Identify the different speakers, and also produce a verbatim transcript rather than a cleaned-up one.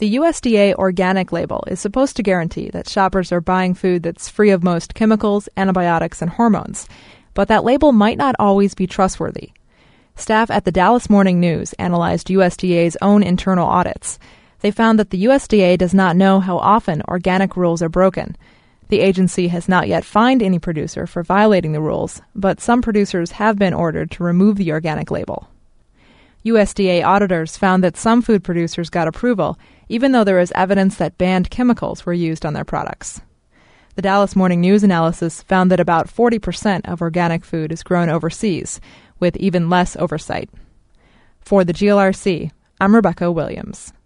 Speaker 1: The U S D A organic label is supposed to guarantee that shoppers are buying food that's free of most chemicals, antibiotics, and hormones, but that label might not always be trustworthy. Staff at the Dallas Morning News analyzed U S D A's own internal audits. They found that the U S D A does not know how often organic rules are broken. The agency has not yet fined any producer for violating the rules, but some producers have been ordered to remove the organic label. U S D A auditors found that some food producers got approval, even though there is evidence that banned chemicals were used on their products. The Dallas Morning News analysis found that about forty percent of organic food is grown overseas, with even less oversight. For the G L R C, I'm Rebecca Williams.